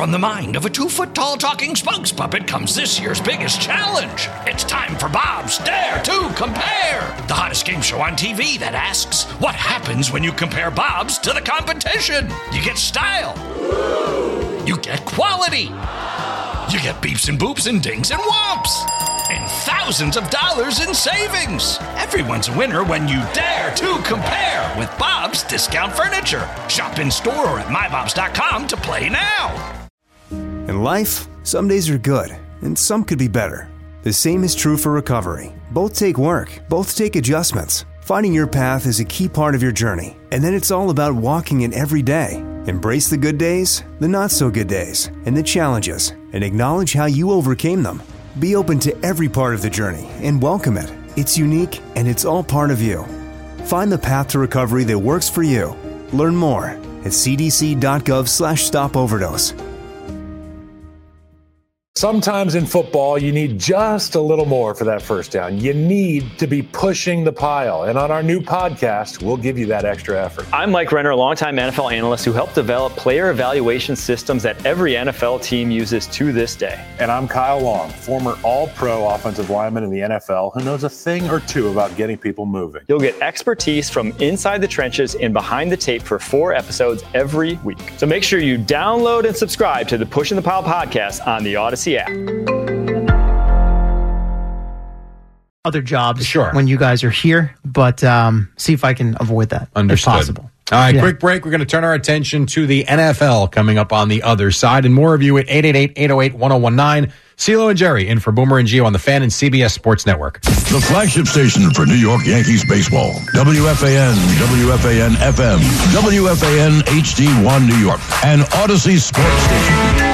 from the mind of a 2-foot-tall talking spokes puppet comes this year's biggest challenge. It's time for Bob's Dare to Compare, the hottest game show on TV that asks, what happens when you compare Bob's to the competition? You get style. You get quality. You get beeps and boops and dings and whomps. And thousands of dollars in savings. Everyone's a winner when you dare to compare with Bob's Discount Furniture. Shop in store or at mybobs.com to play now. In life, some days are good, and some could be better. The same is true for recovery. Both take work, both take adjustments. Finding your path is a key part of your journey, and then it's all about walking it every day. Embrace the good days, the not-so-good days, and the challenges, and acknowledge how you overcame them. Be open to every part of the journey and welcome it. It's unique, and it's all part of you. Find the path to recovery that works for you. Learn more at cdc.gov/stopoverdose. Sometimes in football, you need just a little more for that first down. You need to be pushing the pile. And on our new podcast, we'll give you that extra effort. I'm Mike Renner, a longtime NFL analyst who helped develop player evaluation systems that every NFL team uses to this day. And I'm Kyle Long, former all-pro offensive lineman in the NFL who knows a thing or two about getting people moving. You'll get expertise from inside the trenches and behind the tape for 4 episodes every week. So make sure you download and subscribe to the Pushing the Pile podcast on the Odyssey app. Other jobs Sure. when you guys are here, but see if I can avoid that Understood. if possible. All right, quick break. We're going to turn our attention to the NFL coming up on the other side, and more of you at 888-808-1019. CeeLo and Jerry in for Boomer and Gio on the Fan and CBS Sports Network. The flagship station for New York Yankees baseball. WFAN, WFAN FM, WFAN HD1 New York, and Odyssey Sports Station.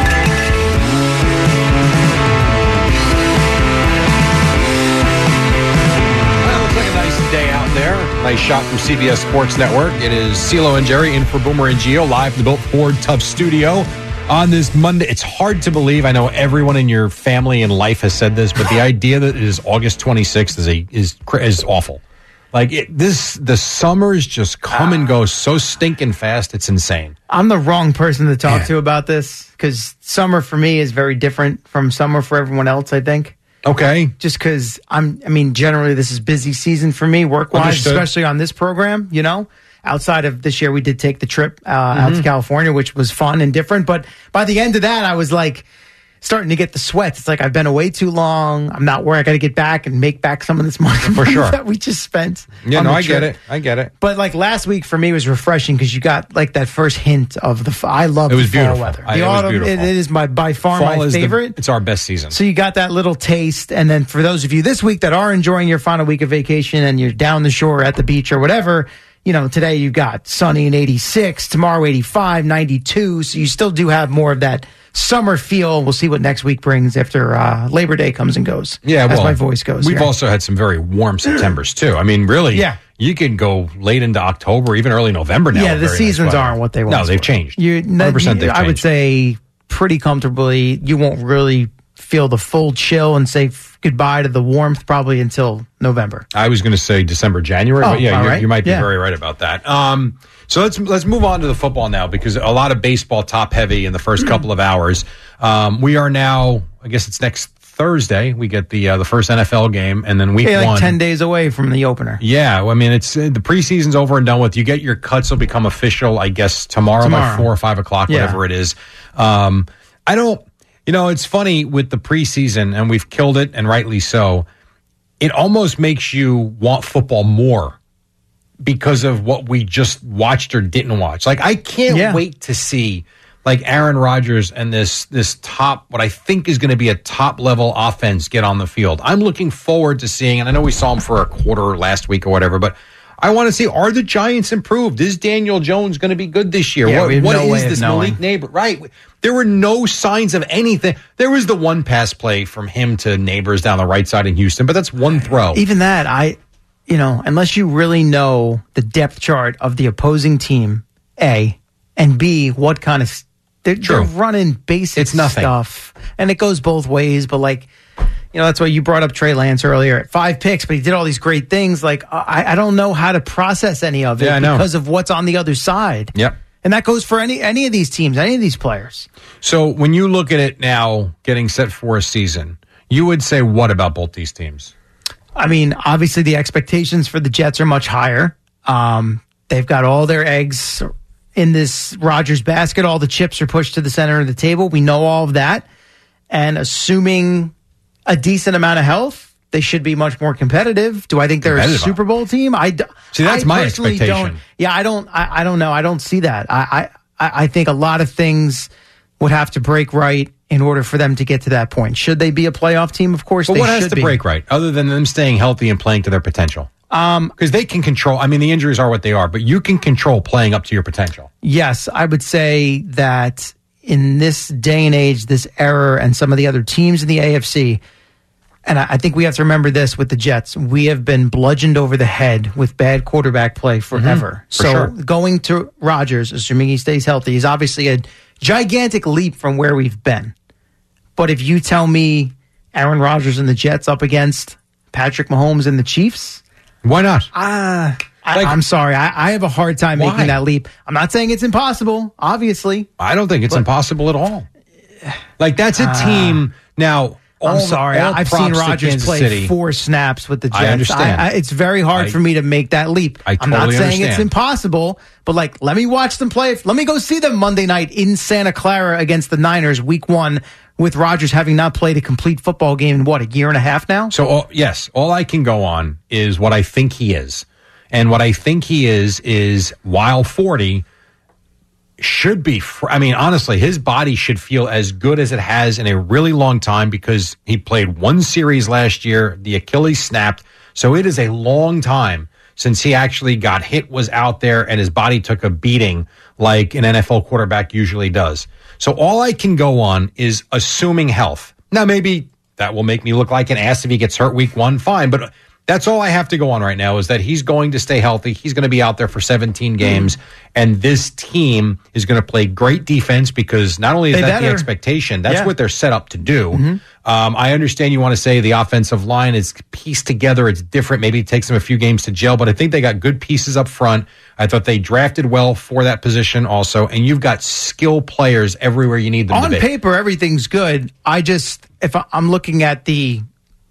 Nice shot from CBS Sports Network. It is CeeLo and Jerry in for Boomer and Gio, live from the Built Ford Tough Studio on this Monday. It's hard to believe. I know everyone in your family and life has said this, but the idea that it is August 26th is awful. Like the summers just come and go so stinking fast. It's insane. I'm the wrong person to talk to about this because summer for me is very different from summer for everyone else, I think. Okay. Just because generally this is busy season for me work-wise, Understood. especially on this program, you know. Outside of this year, we did take the trip out to California, which was fun and different. But by the end of that, I was like starting to get the sweats. It's like I've been away too long. I'm not where I got to get back and make back some of this money For sure. that we just spent. Yeah, on no, the I trip. get it. I get it. But like last week for me was refreshing because you got like that first hint of I love It was the fall beautiful. weather. It The was autumn, beautiful. it is by far Fall my is favorite. it's our best season. So you got that little taste. And then for those of you this week that are enjoying your final week of vacation and you're down the shore at the beach or whatever, you know, today you've got sunny and 86, tomorrow 85, 92. So you still do have more of that summer feel. We'll see what next week brings after Labor Day comes and goes. Yeah, as well, my voice goes. We've here. also had some very warm Septembers too. I mean, really, Yeah. you can go late into October, even early November now. Yeah, with the very seasons nice weather. aren't what they were. No, they've changed. 100% they've I would changed. say pretty comfortably. You won't really feel the full chill and say goodbye to the warmth probably until November. I was going to say December, January, but yeah, all right. you might be Yeah. very right about that. So let's move on to the football now because a lot of baseball top heavy in the first couple of hours. We are now, I guess it's next Thursday. We get the first NFL game, and then week like one. 10 days away from the opener. Yeah, I mean it's the preseason's over and done with. You get your cuts will become official, I guess, tomorrow. By 4 or 5 o'clock, whatever it is. I don't. You know, it's funny with the preseason, and we've killed it, and rightly so. It almost makes you want football more because of what we just watched or didn't watch. Like, I can't wait to see like Aaron Rodgers and this top, what I think is going to be a top level offense get on the field. I'm looking forward to seeing, and I know we saw him for a quarter last week or whatever, but I want to see, are the Giants improved? Is Daniel Jones going to be good this year? Yeah, What is this Malik Neighbor? Right. There were no signs of anything. There was the one pass play from him to Neighbors down the right side in Houston, but that's one throw. Even that, unless you really know the depth chart of the opposing team, A, and B, what kind of they're running basic It's nothing. stuff, and it goes both ways. But that's why you brought up Trey Lance earlier at 5 picks, but he did all these great things. Like I don't know how to process any of it because of what's on the other side. Yep. And that goes for any of these teams, any of these players. So when you look at it now, getting set for a season, you would say what about both these teams? I mean, obviously the expectations for the Jets are much higher. They've got all their eggs in this Rodgers basket. All the chips are pushed to the center of the table. We know all of that. And assuming a decent amount of health, they should be much more competitive. Do I think they're a Super Bowl team? See, that's my expectation. I don't know. I don't see that. I think a lot of things would have to break right in order for them to get to that point. Should they be a playoff team? Of course, but they should be. What has to break right, other than them staying healthy and playing to their potential? Because they can control. I mean, the injuries are what they are, but you can control playing up to your potential. Yes, I would say that in this day and age, this era, and some of the other teams in the AFC, and I think we have to remember this with the Jets, we have been bludgeoned over the head with bad quarterback play forever. Going to Rodgers, assuming he stays healthy, is obviously a gigantic leap from where we've been. But if you tell me Aaron Rodgers and the Jets up against Patrick Mahomes and the Chiefs, why not? I'm sorry. I have a hard time making that leap. I'm not saying it's impossible, obviously. I don't think it's impossible at all. Like, that's a team. Now, I'm sorry. I've seen Rodgers play 4 snaps with the Jets. I understand. It's very hard for me to make that leap. I'm not saying it's impossible, but let me watch them play. Let me go see them Monday night in Santa Clara against the Niners, week 1, with Rodgers having not played a complete football game in, a year and a half now? So, yes, all I can go on is what I think he is. And what I think he is while 40, should be, honestly, his body should feel as good as it has in a really long time, because he played 1 series last year. The Achilles snapped. So it is a long time since he actually got hit, was out there, and his body took a beating like an NFL quarterback usually does. So all I can go on is assuming health. Now, maybe that will make me look like an ass if he gets hurt week 1, fine. But that's all I have to go on right now, is that he's going to stay healthy. He's going to be out there for 17 games. And this team is going to play great defense, because not only is that the expectation, that's what they're set up to do. I understand you want to say the offensive line is pieced together. It's different. Maybe it takes them a few games to gel, but I think they got good pieces up front. I thought they drafted well for that position also. And you've got skill players everywhere you need them to be. On paper, everything's good. If I'm looking at the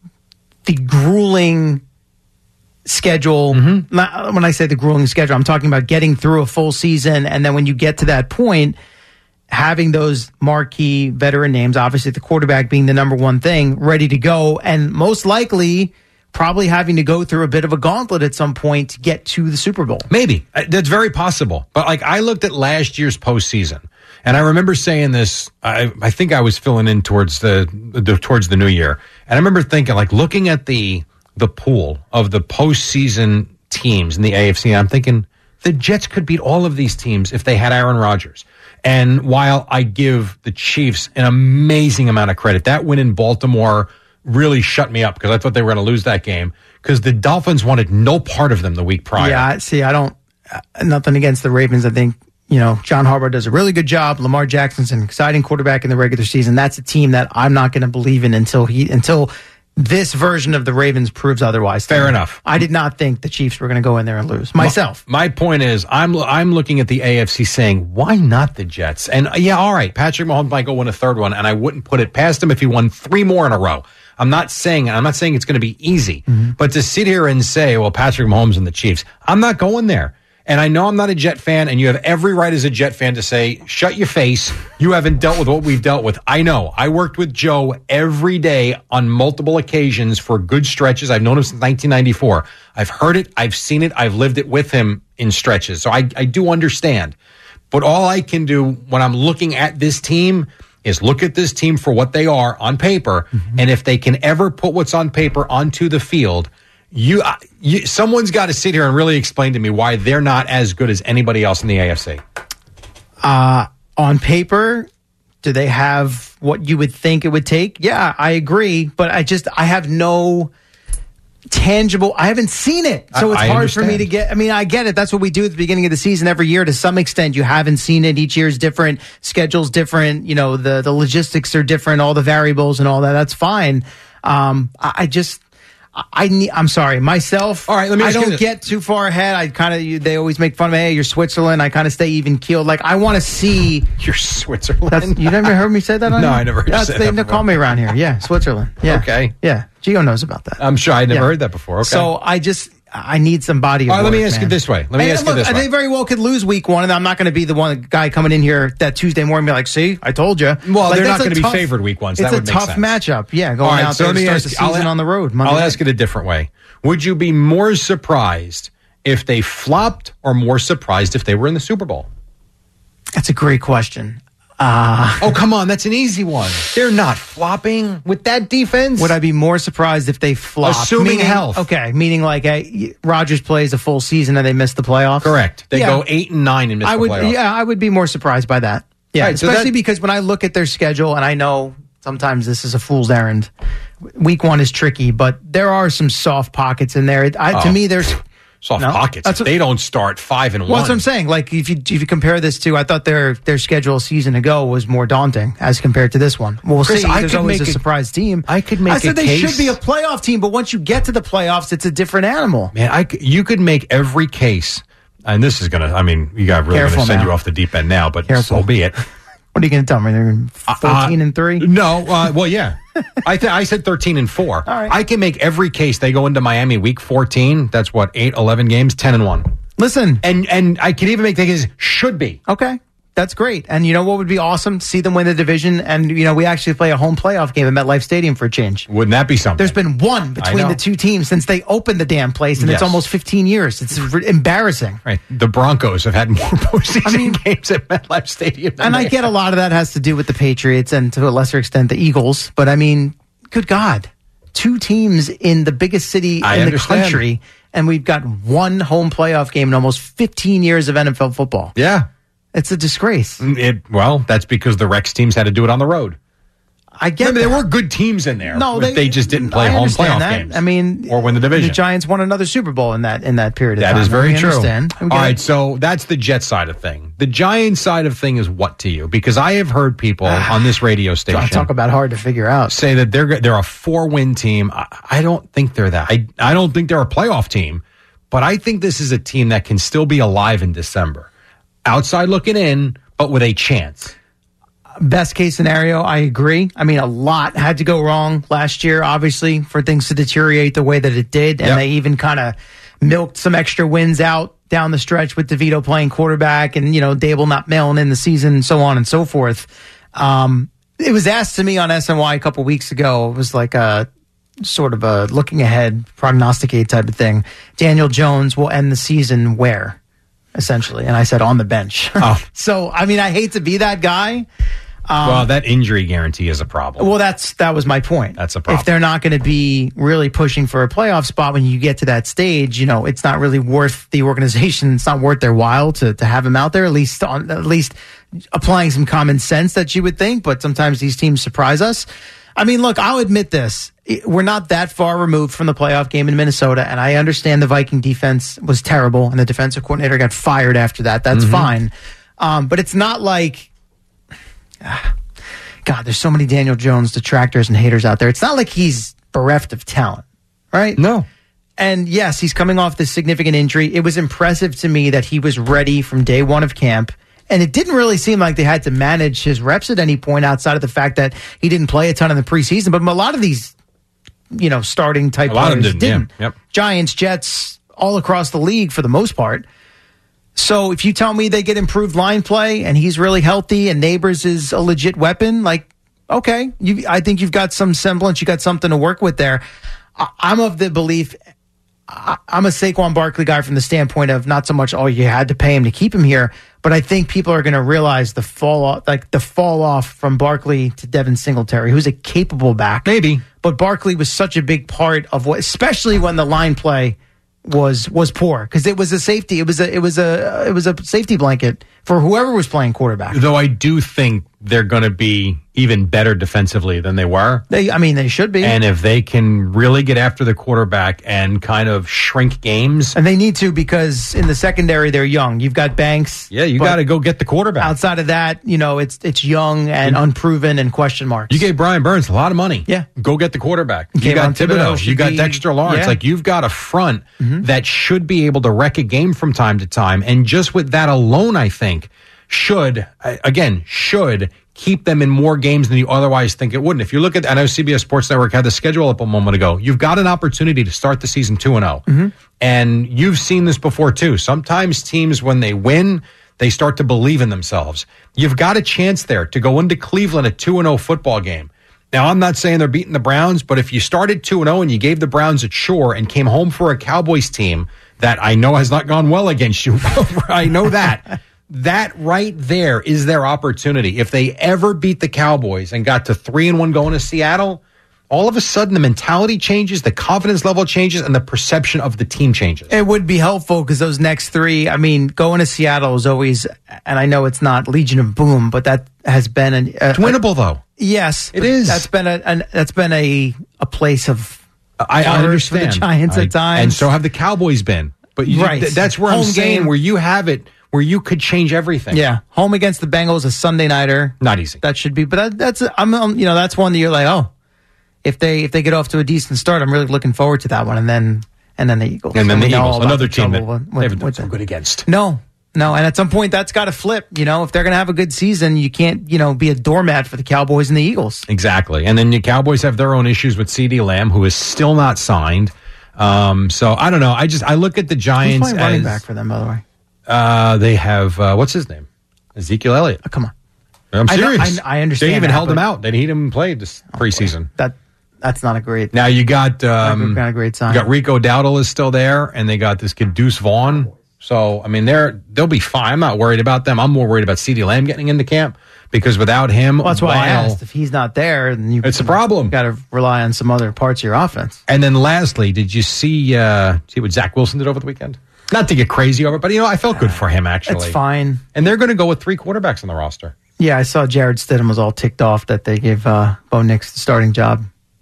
grueling schedule, when I say the grueling schedule, I'm talking about getting through a full season, and then when you get to that point, having those marquee veteran names, obviously the quarterback being the number one thing, ready to go, and most likely probably having to go through a bit of a gauntlet at some point to get to the Super Bowl. Maybe. That's very possible. But I looked at last year's postseason, and I remember saying this, I think I was filling in towards the new year, and I remember thinking, looking at the pool of the postseason teams in the AFC, I'm thinking the Jets could beat all of these teams if they had Aaron Rodgers. And while I give the Chiefs an amazing amount of credit, that win in Baltimore really shut me up, because I thought they were going to lose that game, because the Dolphins wanted no part of them the week prior. Yeah, see, I don't, nothing against the Ravens. I think, John Harbaugh does a really good job. Lamar Jackson's an exciting quarterback in the regular season. That's a team that I'm not going to believe in until this version of the Ravens proves otherwise. Fair enough. I did not think the Chiefs were going to go in there and lose. Myself. My point is, I'm looking at the AFC saying, why not the Jets? And all right, Patrick Mahomes might go win a third one, and I wouldn't put it past him if he won 3 more in a row. I'm not saying it's going to be easy, but to sit here and say, well, Patrick Mahomes and the Chiefs, I'm not going there. And I know I'm not a Jet fan, and you have every right as a Jet fan to say, shut your face. You haven't dealt with what we've dealt with. I know. I worked with Joe every day on multiple occasions for good stretches. I've known him since 1994. I've heard it. I've seen it. I've lived it with him in stretches. So I do understand. But all I can do when I'm looking at this team is look at this team for what they are on paper. And if they can ever put what's on paper onto the field, someone's got to sit here and really explain to me why they're not as good as anybody else in the AFC. On paper, do they have what you would think it would take? Yeah, I agree. But I have no tangible, I haven't seen it. So it's hard for me to get, I get it. That's what we do at the beginning of the season every year to some extent. You haven't seen it. Each year is different. Schedule's different. The logistics are different, all the variables and all that. That's fine. I'm sorry, myself. All right, let me. I don't get too far ahead. They always make fun of me. Hey, you're Switzerland. I kind of stay even keeled. Like I want to see. You're Switzerland. You never heard me say that? No, I never heard that. They call me around here. Yeah, Switzerland. Yeah. Okay. Yeah, Gio knows about that. I'm sure I never heard that before. Okay. So I need some body of All right, work, let me ask you this way. They very well could lose week 1, and I'm not going to be the guy coming in here that Tuesday morning and be like, see, I told you. Well, they're not going to be favored week 1, so that would make sense. It's a tough matchup. Yeah, going out there to start the season on the road. I'll ask it a different way. Would you be more surprised if they flopped or more surprised if they were in the Super Bowl? That's a great question. Oh, come on. That's an easy one. They're not flopping with that defense. Would I be more surprised if they flopped? Assuming health. Okay, meaning like Rodgers plays a full season and they miss the playoffs? Correct. They go 8-9 and miss the playoffs. Yeah, I would be more surprised by that. Yeah, right, especially because when I look at their schedule, and I know sometimes this is a fool's errand, week 1 is tricky, but there are some soft pockets in there. To me, there's... Soft pockets. They don't start 5-1. Well, that's what I'm saying. Like if you compare this to, I thought their schedule a season ago was more daunting as compared to this one. Well, we'll see. There's always a surprise team. I said they should be a playoff team, but once you get to the playoffs, it's a different animal. Man, you could make every case, and this is gonna. I mean, you got really going to send you off the deep end now, but so be it. What are you going to tell me? They're 14-3? No. Well, yeah. I said 13-4. All right. I can make every case. They go into Miami week 14. That's what, 8-11 games, 10-1. Listen, and I can even make the case should be. Okay. That's great. And you know what would be awesome? See them win the division. And, we actually play a home playoff game at MetLife Stadium for a change. Wouldn't that be something? There's been one between the two teams since they opened the damn place, and it's almost 15 years. It's embarrassing. Right. The Broncos have had more postseason games at MetLife Stadium. And I get a lot of that has to do with the Patriots and to a lesser extent the Eagles. But, I mean, good God. 2 teams in the biggest city in the country, and we've got one home playoff game in almost 15 years of NFL football. Yeah. It's a disgrace. Well, that's because the Rex teams had to do it on the road. I get there were good teams in there. No, they just didn't play home playoff games. I mean, or win the division. The Giants won another Super Bowl in that period of time. That is very true. All right, so that's the Jet side of thing. The Giants side of thing is what to you? Because I have heard people on this radio station talk about hard to figure out. Say that they're a 4-win team. I don't think they're that. I don't think they're a playoff team, but I think this is a team that can still be alive in December. Outside looking in, but with a chance. Best case scenario, I agree. I mean, a lot had to go wrong last year, obviously, for things to deteriorate the way that it did. And they even kind of milked some extra wins out down the stretch with DeVito playing quarterback and, Dable not mailing in the season and so on and so forth. It was asked to me on SNY a couple weeks ago. It was like a sort of a looking ahead, prognosticate type of thing. Daniel Jones will end the season where? Essentially. And I said on the bench. Oh. So, I mean, I hate to be that guy. Well, that injury guarantee is a problem. Well, that was my point. That's a problem. If they're not going to be really pushing for a playoff spot when you get to that stage, it's not really worth the organization. It's not worth their while to have him out there, at least applying some common sense that you would think. But sometimes these teams surprise us. I mean, look, I'll admit this. We're not that far removed from the playoff game in Minnesota, and I understand the Viking defense was terrible, and the defensive coordinator got fired after that. That's fine. But it's not like... God, there's so many Daniel Jones detractors and haters out there. It's not like he's bereft of talent, right? No. And yes, he's coming off this significant injury. It was impressive to me that he was ready from day one of camp. And it didn't really seem like they had to manage his reps at any point outside of the fact that he didn't play a ton in the preseason. But a lot of these, starting type players didn't. Yeah. Yep. Giants, Jets, all across the league for the most part. So if you tell me they get improved line play and he's really healthy and Neighbors is a legit weapon, like, okay, I think you've got some semblance. You got something to work with there. I'm of the belief, I'm a Saquon Barkley guy from the standpoint of not so much, you had to pay him to keep him here, but I think people are going to realize the fall off from Barkley to Devin Singletary, who's a capable back. Maybe. But Barkley was such a big part of what, especially when the line play was poor, because it was a safety. It was a safety blanket for whoever was playing quarterback. Though I do think they're going to be even better defensively than they were. They should be. And if they can really get after the quarterback and kind of shrink games. And they need to, because in the secondary, they're young. You've got Banks. Yeah, you got to go get the quarterback. Outside of that, it's young and unproven and question marks. You gave Brian Burns a lot of money. Yeah. Go get the quarterback. You got Thibodeau. You got Dexter Lawrence. Yeah. Like, you've got a front that should be able to wreck a game from time to time. And just with that alone, I think, should keep them in more games than you otherwise think it wouldn't. If you look at, I know CBS Sports Network had the schedule up a moment ago. You've got an opportunity to start the season 2-0. And you've seen this before too. Sometimes teams, when they win, they start to believe in themselves. You've got a chance there to go into Cleveland, a 2-0 football game. Now, I'm not saying they're beating the Browns, but if you started 2-0 and you gave the Browns a chore and came home for a Cowboys team that I know has not gone well against you, I know that. That right there is their opportunity. If they ever beat the Cowboys and got to 3-1 going to Seattle, all of a sudden the mentality changes, the confidence level changes, and the perception of the team changes. It would be helpful because those next three, going to Seattle is always, and I know it's not Legion of Boom, but that has been it's winnable though. Yes, it is. That's been a place of I understand for the Giants at times, and so have the Cowboys been. But that's where I'm saying where you have it. Where you could change everything. Yeah, home against the Bengals, a Sunday nighter. Not easy. That should be, but that's one that you're like, oh, if they get off to a decent start, I'm really looking forward to that one, and then the Eagles, another team that they haven't done so good against. No, and at some point that's got to flip. If they're going to have a good season, you can't be a doormat for the Cowboys and the Eagles. Exactly, and then the Cowboys have their own issues with CeeDee Lamb, who is still not signed. So I don't know. I look at the Giants. Who's playing running back for them, by the way? They have, what's his name? Ezekiel Elliott. Oh, come on. I'm serious. I understand. They even held him out. They didn't even play this preseason. That's not a great. Now you got kind of great sign. You got Rico Dowdle is still there, and they got this kid Deuce Vaughn. So they'll be fine. I'm not worried about them. I'm more worried about CeeDee Lamb getting into camp because without him, that's why I asked. If he's not there, then it's a problem. You got to rely on some other parts of your offense. And then lastly, did you see what Zach Wilson did over the weekend? Not to get crazy over it, but I felt good for him, actually. It's fine. And they're going to go with 3 quarterbacks on the roster. Yeah, I saw Jared Stidham was all ticked off that they gave Bo Nix the starting job.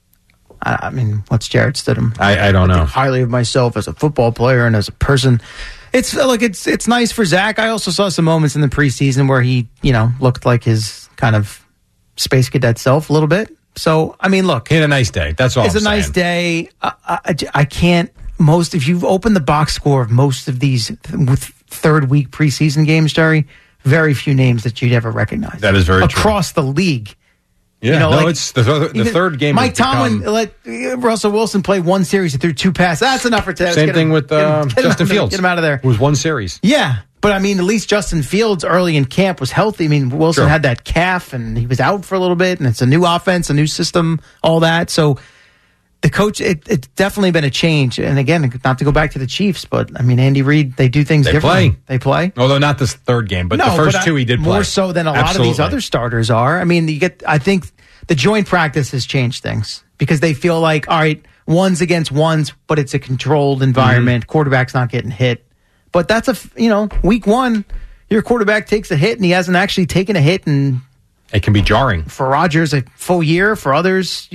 What's Jared Stidham? I don't know. I think highly of myself as a football player and as a person. It's nice for Zach. I also saw some moments in the preseason where he, looked like his kind of space cadet self a little bit. So, look. He had a nice day. That's all I'm saying. It's a nice day. I can't. If you've opened the box score of most of these with third week preseason games, Jerry, very few names that you'd ever recognize. That is very true. Across the league. Yeah, it's the third game. Mike Tomlin let Russell Wilson play one series and threw 2 passes. That's enough for today. Same thing with Justin Fields. Get him out of there. It was one series. Yeah, but at least Justin Fields early in camp was healthy. Wilson had that calf and he was out for a little bit, and it's a new offense, a new system, all that. So the coach, it's definitely been a change. And again, not to go back to the Chiefs, but Andy Reid, they do things differently. They play. Although not this third game, but the first 2 he did play. More so than a lot of these other starters are. I think the joint practice has changed things because they feel like, all right, ones against ones, but it's a controlled environment. Quarterback's not getting hit. But that's week 1, your quarterback takes a hit and he hasn't actually taken a hit, and it can be jarring. For Rodgers, a full year. For others,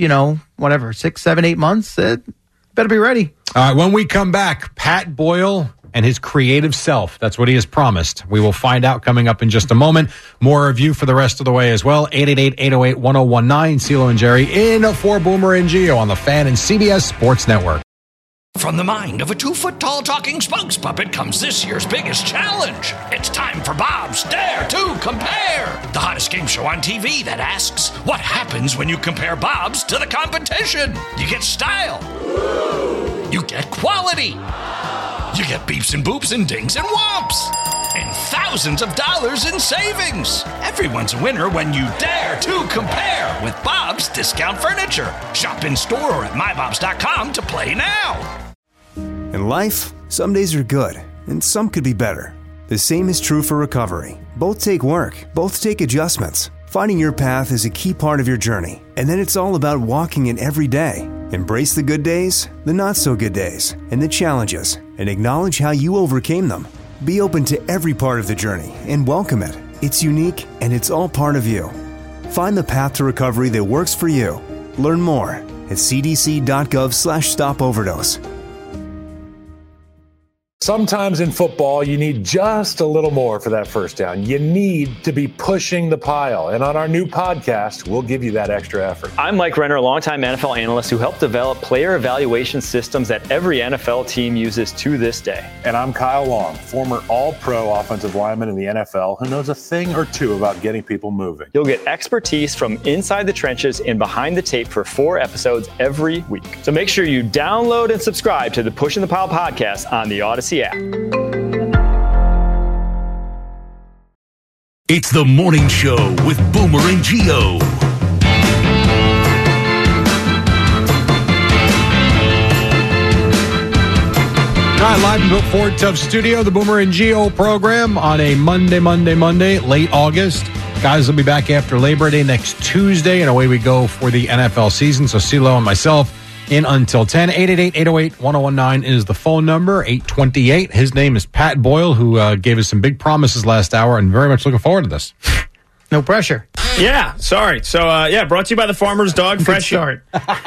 6, 7, 8 months. Better be ready. All right, when we come back, Pat Boyle and his creative self. That's what he has promised. We will find out coming up in just a moment. More of you for the rest of the way as well. 888-808-1019. CeeLo and Jerry in for Boomer and Gio on the Fan and CBS Sports Network. From the mind of a 2-foot-tall talking spokes puppet comes this year's biggest challenge. It's time for Bob's Dare to Compare, the hottest game show on TV that asks, what happens when you compare Bob's to the competition? You get style. You get quality. You get beeps and boops and dings and whomps. And thousands of dollars in savings. Everyone's a winner when you dare to compare with Bob's Discount Furniture. Shop in store or at mybobs.com to play now. In life, some days are good, and some could be better. The same is true for recovery. Both take work, both take adjustments. Finding your path is a key part of your journey, and then it's all about walking it every day. Embrace the good days, the not-so-good days, and the challenges, and acknowledge how you overcame them. Be open to every part of the journey and welcome it. It's unique, and it's all part of you. Find the path to recovery that works for you. Learn more at cdc.gov/stopoverdose. Sometimes in football, you need just a little more for that first down. You need to be pushing the pile. And on our new podcast, we'll give you that extra effort. I'm Mike Renner, a longtime NFL analyst who helped develop player evaluation systems that every NFL team uses to this day. And I'm Kyle Long, former all-pro offensive lineman in the NFL who knows a thing or two about getting people moving. You'll get expertise from inside the trenches and behind the tape for 4 episodes every week. So make sure you download and subscribe to the Pushing the Pile podcast on the Odyssey app. It's the morning show with Boomer and Gio. All right, live from Ford Tough Studio, the Boomer and Gio program on a Monday, late August. Guys will be back after Labor Day next Tuesday, and away we go for the NFL season. So CeeLo and myself in until 10. 888-808-1019 is the phone number. 828. His name is Pat Boyle, who gave us some big promises last hour, and very much looking forward to this. No pressure. Yeah, sorry. So, brought to you by the Farmer's Dog. Good Fresh start.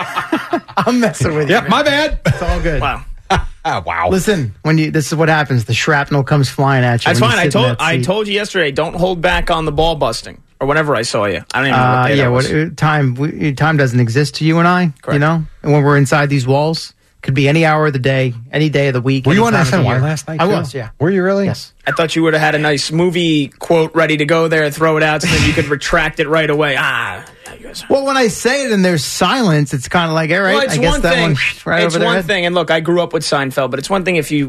I'm messing with you. Yeah, my bad. It's all good. Wow. Wow. Listen, this is what happens. The shrapnel comes flying at you. That's fine. I told you yesterday, don't hold back on the ball busting. Or whenever I saw you. I don't even know what day that was. Time doesn't exist to you and I, Correct. you know? And when we're inside these walls, could be any hour of the day, any day of the week. Were you on SNY last night? I was, yeah. Were you really? Yes. I thought you would have had a nice movie quote ready to go there, throw it out, so then you could retract it right away. Well, when I say it and there's silence, it's kind of like, all right, Well, it's I guess one that thing. one's right It's over their one head. thing, and look, I grew up with Seinfeld, but it's one thing if you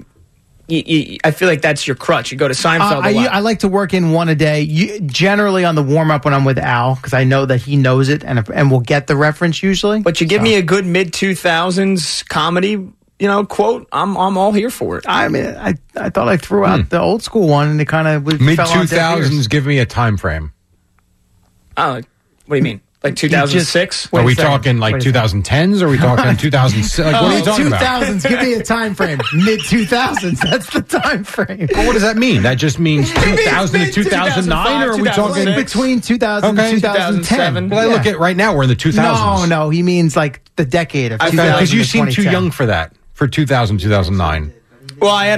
I feel like that's your crutch. You go to Seinfeld a lot. I like to work in one a day, generally on the warm-up when I'm with Al, because I know that he knows it and will get the reference usually. But you give me a good mid-2000s comedy, quote, I'm all here for it. I mean, I thought I threw out the old school one, and it kind of Mid-2000s, give me a time frame. What do you mean? Like 2006? Are we talking like 2010s? Or are we talking 2006? Like, what are you talking about? 2000s. Give me a time frame. Mid-2000s. That's the time frame. Well, what does that mean? That just means 2000 to 2009? Or are we talking between 2000 and 2010? Well, I look at right now, we're in the 2000s. No, he means like the decade of 2000. Because you seem too young for that, for 2000, 2009. Well, I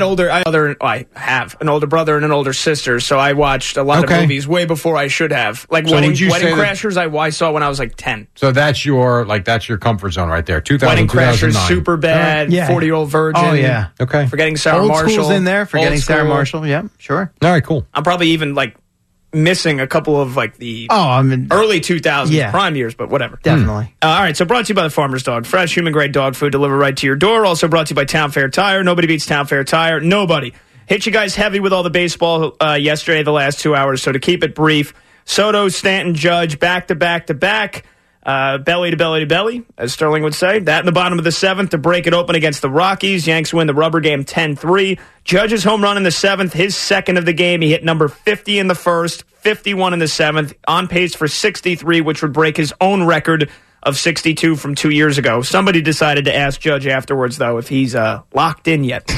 have an older brother and an older sister, so I watched a lot of movies way before I should have. Like so Wedding Crashers, I saw when I was like 10. So that's your comfort zone right there. 2000, Wedding Crashers, 2009. Super Bad, 40-Year-Old Virgin. Oh, yeah. Okay. Forgetting Sarah Old Marshall. School's in there. Forgetting Old Sarah School. Marshall. Yeah, sure. All right, cool. I'm probably even like missing a couple of like the early 2000s prime years, but whatever. Definitely. All right, so brought to you by the Farmer's Dog. Fresh, human-grade dog food delivered right to your door. Also brought to you by Town Fair Tire. Nobody beats Town Fair Tire. Nobody. Hit you guys heavy with all the baseball yesterday, the last 2 hours. So to keep it brief, Soto, Stanton, Judge, back to back to back. Belly to belly to belly, as Sterling would say. That in the bottom of the 7th to break it open against the Rockies. Yanks win the rubber game 10-3. Judge's home run in the 7th, his second of the game. He hit number 50 in the 1st, 51 in the 7th, on pace for 63, which would break his own record of 62 from 2 years ago. Somebody decided to ask Judge afterwards, though, if he's locked in yet.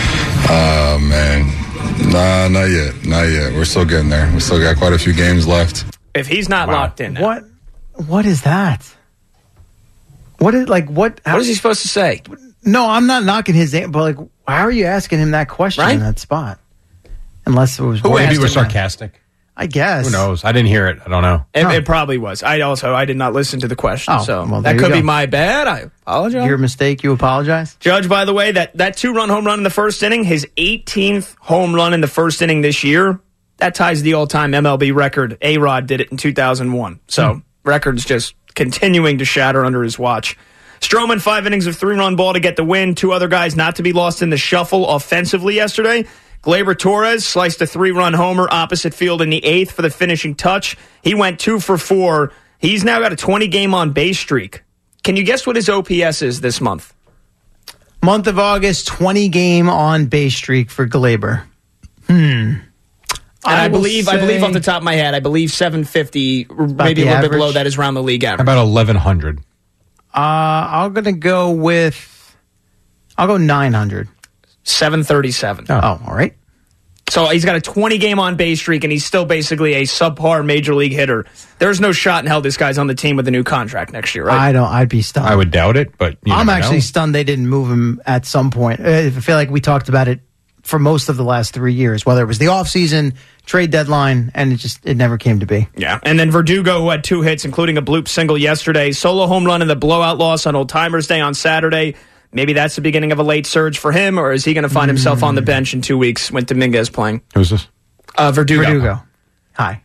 Man. Nah, not yet. Not yet. We're still getting there. We still got quite a few games left. If he's not locked in now. What is that? What is he supposed to say? No, I'm not knocking his name, but like, how are you asking him that question in that spot? Unless it was maybe it was sarcastic. I guess. Who knows? I didn't hear it. I don't know. It probably was. I did not listen to the question, well, that could be my bad. I apologize. Your mistake. You apologize. Judge, by the way, that 2-run home run in the first inning, his 18th home run in the first inning this year, that ties the all-time MLB record. A-Rod did it in 2001. So records just continuing to shatter under his watch. Stroman, 5 innings of 3-run ball to get the win. 2 other guys not to be lost in the shuffle offensively yesterday. Gleyber Torres sliced a 3-run homer opposite field in the 8th for the finishing touch. He went 2 for 4. He's now got a 20-game on-base streak. Can you guess what his OPS is this month? Month of August, 20-game on-base streak for Gleyber. I believe off the top of my head, I believe 750, maybe a little bit below that is around the league average. How about 1,100? I'm going to go 900. 737. Oh, all right. So he's got a 20-game on-base streak, and he's still basically a subpar major league hitter. There's no shot in hell this guy's on the team with a new contract next year, right? I'd be stunned. I would doubt it, but I'm actually stunned they didn't move him at some point. I feel like we talked about it for most of the last 3 years, whether it was the offseason, trade deadline, and it never came to be. Yeah, and then Verdugo, who had 2 hits, including a bloop single yesterday, solo home run in the blowout loss on Old Timers Day on Saturday. Maybe that's the beginning of a late surge for him, or is he going to find himself on the bench in 2 weeks when Dominguez playing? Who's this? Verdugo. Hi.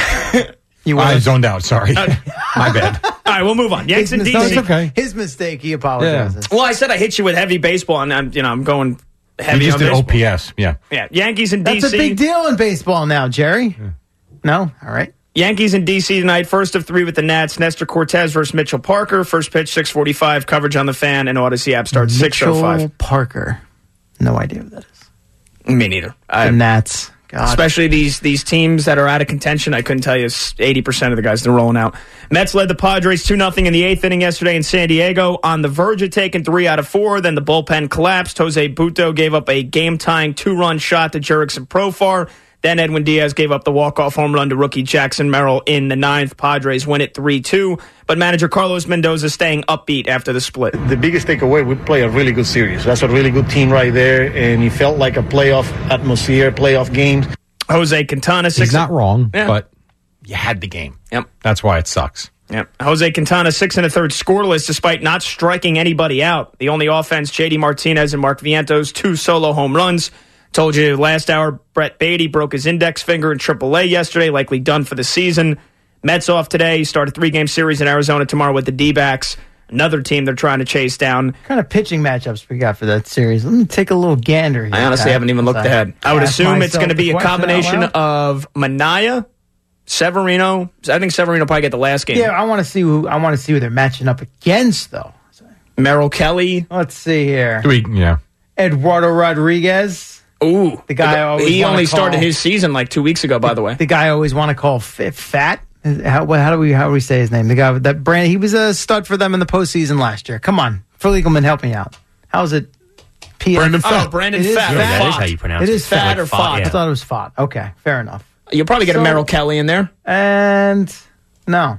I zoned out, sorry. My bad. All right, we'll move on. Yanks and DC. It's okay. His mistake, he apologizes. Yeah. Well, I said I hit you with heavy baseball, and I'm going heavy you on just did baseball. OPS, yeah. Yeah, Yankees and DC. That's a big deal in baseball now, Jerry. Yeah. No? All right. Yankees and DC tonight, first of 3 with the Nats. Nestor Cortez versus Mitchell Parker. First pitch, 6:45. Coverage on the Fan and Odyssey app starts 6:05. Mitchell Parker. No idea what that is. Me neither. The Nats. God. Especially these teams that are out of contention. I couldn't tell you 80% of the guys they're rolling out. Mets led the Padres 2-0 in the 8th inning yesterday in San Diego. On the verge of taking 3 out of 4. Then the bullpen collapsed. Jose Butto gave up a game-tying 2-run shot to Jurickson Profar. Then Edwin Diaz gave up the walk-off home run to rookie Jackson Merrill in the 9th. Padres win it 3-2. But manager Carlos Mendoza staying upbeat after the split. The biggest takeaway, we play a really good series. That's a really good team right there, and it felt like a playoff atmosphere, playoff games. Jose Quintana. He's not wrong, but you had the game. Yep. That's why it sucks. Yep. Jose Quintana, 6 1/3 scoreless despite not striking anybody out. The only offense, JD Martinez and Mark Vientos, 2 solo home runs. Told you last hour, Brett Beatty broke his index finger in AAA yesterday, likely done for the season. Mets off today, start a 3-game series in Arizona tomorrow with the D-backs. Another team they're trying to chase down. What kind of pitching matchups we got for that series? Let me take a little gander here. I honestly haven't even looked ahead. I would assume it's going to be a combination of Minaya, Severino. I think Severino probably get the last game. Yeah, I want to see who they're matching up against, though. Merrill Kelly. Let's see here. Yeah. Eduardo Rodriguez. Ooh, the guy he only started his season like 2 weeks ago. By the way, the guy I always want to call fat. How do we say his name? The guy with that brand. He was a stud for them in the postseason last year. Come on, Phil Eagleman, help me out. How's it? Brandon Pfaadt. Oh, Brandon Pfaadt. That is how you pronounce it. It is Pfaadt or Pfaadt. I thought it was Pfaadt. Okay, fair enough. You'll probably get a Merrill Kelly in there. And no,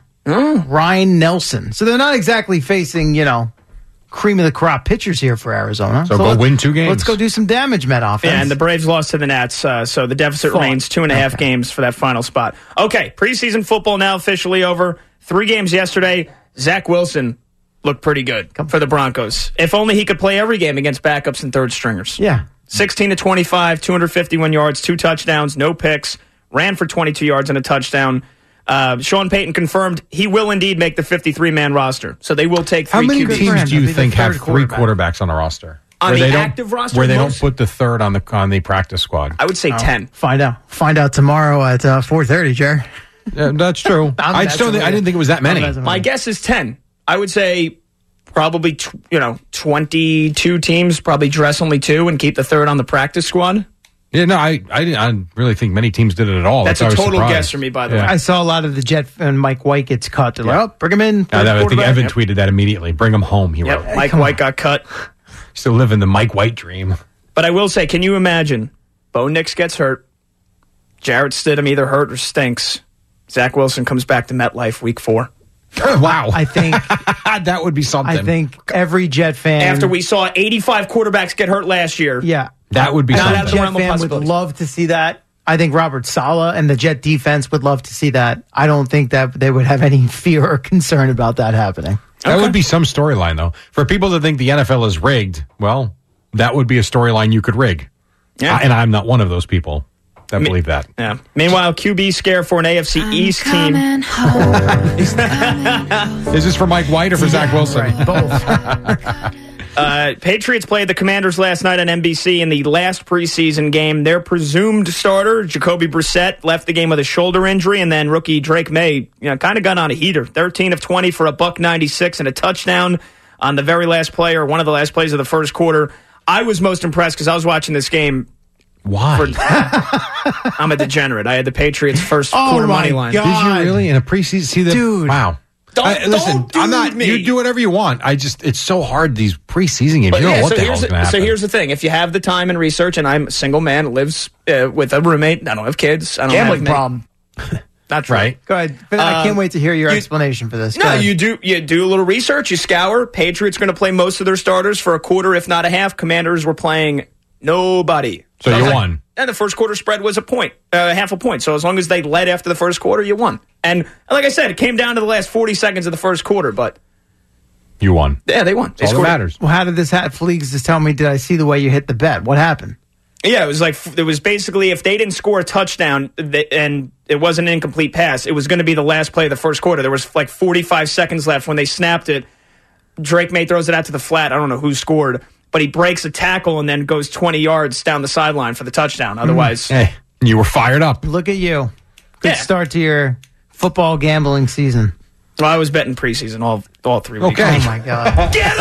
Ryan Nelson. So they're not exactly facing cream of the crop pitchers here for Arizona. So go win 2 games. Let's go do some damage, Met offense. Yeah, and the Braves lost to the Nats, so the deficit remains 2.5 games for that final spot. Okay, preseason football now officially over. 3 games yesterday. Zach Wilson looked pretty good for the Broncos. If only he could play every game against backups and third stringers. Yeah. 16-25, 251 yards, 2 touchdowns, no picks, ran for 22 yards and a touchdown. Sean Payton confirmed he will indeed make the 53-man roster. So they will take 3 How many QBs. teams do you think have 3 quarterbacks on a roster? On the active roster? Where they don't put the third on the practice squad? I would say 10. Find out tomorrow at 4:30, Jer. Yeah, that's true. I didn't think it was that many. My guess is 10. I would say probably 22 teams, probably dress only 2 and keep the third on the practice squad. Yeah, no, I didn't really think many teams did it at all. That's a total guess for me, by the way. I saw a lot of the Jet and Mike White gets cut. They're like, bring him in. I think Evan tweeted that immediately. Bring him home, he wrote. Mike White got cut. Still living the Mike White dream. But I will say, can you imagine? Bo Nix gets hurt. Jarrett Stidham either hurt or stinks. Zach Wilson comes back to MetLife week 4. Wow. I think that would be something. I think every Jet fan. After we saw 85 quarterbacks get hurt last year. Yeah. That would be something. Every Jet fan would love to see that. I think Robert Saleh and the Jet defense would love to see that. I don't think that they would have any fear or concern about that happening. That would be some storyline, though. For people that think the NFL is rigged, well, that would be a storyline you could rig. Yeah. And I'm not one of those people that believe that. Yeah. Meanwhile, QB scare for an AFC East team. Is this for Mike White or for Zach Wilson? Right, both. Patriots played the Commanders last night on NBC in the last preseason game. Their presumed starter, Jacoby Brissett, left the game with a shoulder injury, and then rookie Drake May, kind of got on a heater. 13 of 20 for a $196 and a touchdown on the very last play, or one of the last plays of the first quarter. I was most impressed because I was watching this game. Why? I'm a degenerate. I had the Patriots first quarter money line. God. Did you really? In a preseason? Dude. Wow. Listen, I'm not. me. You do whatever you want. It's so hard these preseason games. You don't know what the hell's going to happen. So here's the thing: if you have the time and research, and I'm a single man, lives with a roommate, I don't have kids, I don't gambling have problem. That's right. Go ahead. I can't wait to hear your explanation for this. You do a little research. You scour. Patriots going to play most of their starters for a quarter, if not a half. Commanders were playing nobody. So you won. And the first quarter spread was half a point. So as long as they led after the first quarter, you won. And like I said, it came down to the last 40 seconds of the first quarter, but you won. Yeah, they won. All that matters. Well, how did this happen? Fleegs just tell me, did I see the way you hit the bet? What happened? Yeah, it was basically if they didn't score a touchdown and it wasn't an incomplete pass, it was going to be the last play of the first quarter. There was like 45 seconds left when they snapped it. Drake May throws it out to the flat. I don't know who scored, but he breaks a tackle and then goes 20 yards down the sideline for the touchdown. Otherwise, hey, you were fired up. Look at you. Good start to your football gambling season. Well, I was betting preseason all 3 weeks. Okay. Oh my God. Get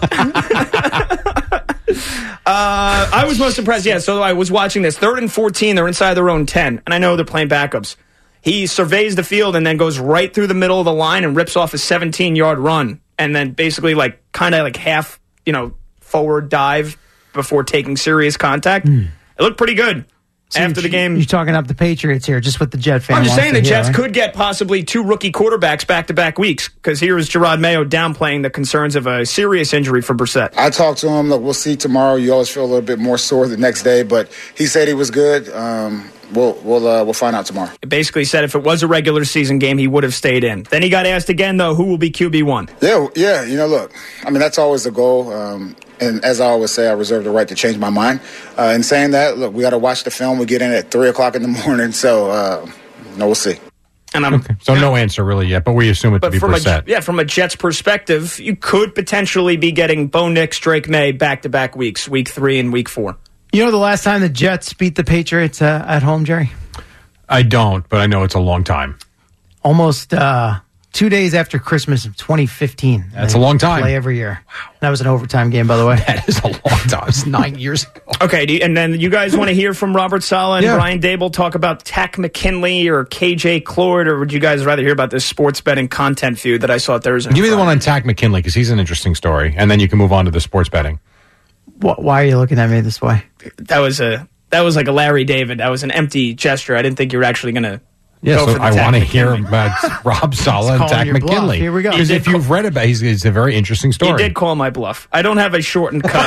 up! I was most impressed. Yeah, so I was watching this 3rd and 14. They're inside their own 10, and I know they're playing backups. He surveys the field and then goes right through the middle of the line and rips off a 17-yard run, and then basically kind of half, forward dive before taking serious contact. It looked pretty good. So after the game. You're talking up the Patriots here, just what the Jet fan I'm just saying the Jets right? could get possibly 2 rookie quarterbacks back-to-back weeks, because here is Gerard Mayo downplaying the concerns of a serious injury for Brissett. I talked to him. Look, we'll see tomorrow. You always feel a little bit more sore the next day, but he said he was good. We'll find out tomorrow. It basically said if it was a regular season game, he would have stayed in. Then he got asked again, though, who will be QB1? Yeah. Look, I mean, that's always the goal. And as I always say, I reserve the right to change my mind. In saying that, look, we got to watch the film. We get in at 3 o'clock in the morning, so we'll see. And So no answer really yet, but we assume it to be Brissett. From a Jets perspective, you could potentially be getting Bo Nix, Drake May back-to-back weeks, week 3 and week 4. You know the last time the Jets beat the Patriots at home, Jerry? I don't, but I know it's a long time. Almost 2 days after Christmas of 2015. That's a long time. Play every year. Wow. That was an overtime game, by the way. That is a long time. It's 9 years ago. Okay, and then you guys want to hear from Robert Saleh and Brian Dable talk about Takk McKinley or KJ Clord, or would you guys rather hear about this sports betting content feud that I saw Thursday? Give me the one on Takk McKinley, because he's an interesting story, and then you can move on to the sports betting. Why are you looking at me this way? That was like a Larry David. That was an empty gesture. I didn't think you were actually going to. Yeah, so I want to hear about Rob Saleh and Takk McKinley. Here we go. Because if you've read about it, it's a very interesting story. You did call my bluff. I don't have a shortened cut.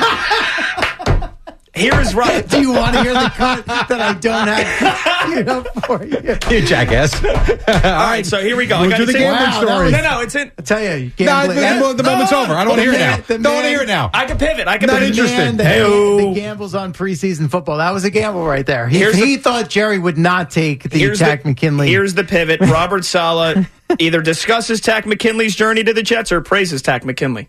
Here is Rob. Do you want to hear the cut that I don't have for you? You jackass. All right, so here we go. We'll do the gambling story. No, it's in. I tell you, the moment's over. I don't want to hear it now. Don't want to hear it now. I can pivot. Not interested. The gambles on preseason football. That was a gamble right there. He thought Jerry would not take the Takk McKinley. Here's the pivot. Robert Saleh either discusses Takk McKinley's journey to the Jets or praises Takk McKinley.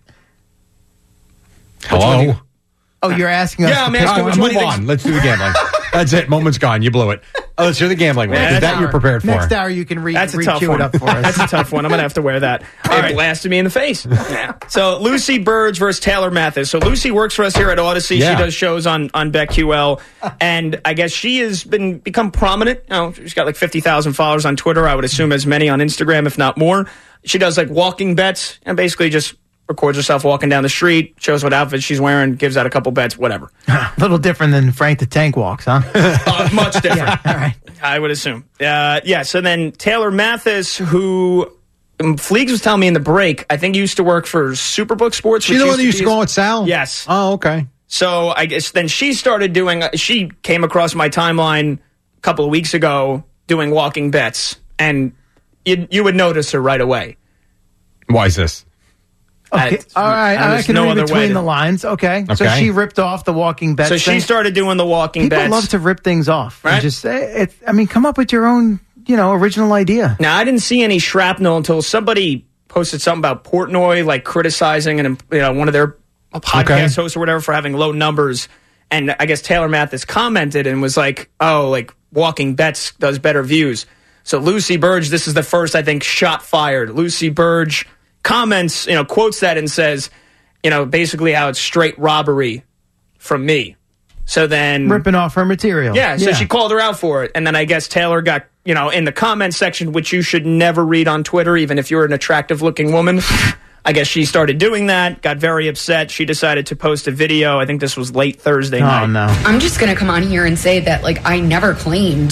Hello? Oh, you're asking us to pick asking one? Move on. Let's do the gambling. That's it. Moment's gone. You blew it. Let's do the gambling one. That you're prepared for. Next hour you can That's a tough one. it up for us. That's a tough one. I'm going to have to wear that. It blasted me in the face. So Lucy Burge versus Taylor Mathis. So Lucy works for us here at Odyssey. Yeah. She does shows on BetQL. And I guess she has become prominent. She's got like 50,000 followers on Twitter. I would assume as many on Instagram, if not more. She does like walking bets and basically just records herself walking down the street, shows what outfit she's wearing, gives out a couple bets, whatever. A little different than Frank the Tank walks, huh? Much different. Yeah, all right. I would assume. So then Taylor Mathis, who Fleegs was telling me in the break, I think used to work for Superbook Sports. She's the one that used to go with Sal? Yes. Oh, okay. So I guess then she started she came across my timeline a couple of weeks ago doing walking bets, and you would notice her right away. Why is this? Okay. All right. I can read between the lines. Okay. So she ripped off the walking bets. So she started doing the walking bets. People love to rip things off. Right? Just come up with your own, original idea. Now, I didn't see any shrapnel until somebody posted something about Portnoy, like criticizing one of their podcast hosts or whatever for having low numbers. And I guess Taylor Mathis commented and was like, "Oh, like walking bets does better views." So Lucy Burge, this is the first, I think, shot fired. Lucy Burge comments, quotes that and says, basically how it's straight robbery from me. So then ripping off her material. Yeah, so she called her out for it. And then I guess Taylor got, in the comment section, which you should never read on Twitter, even if you're an attractive-looking woman. I guess she started doing that, got very upset. She decided to post a video. I think this was late Thursday night. Oh, no. I'm just going to come on here and say that, I never claimed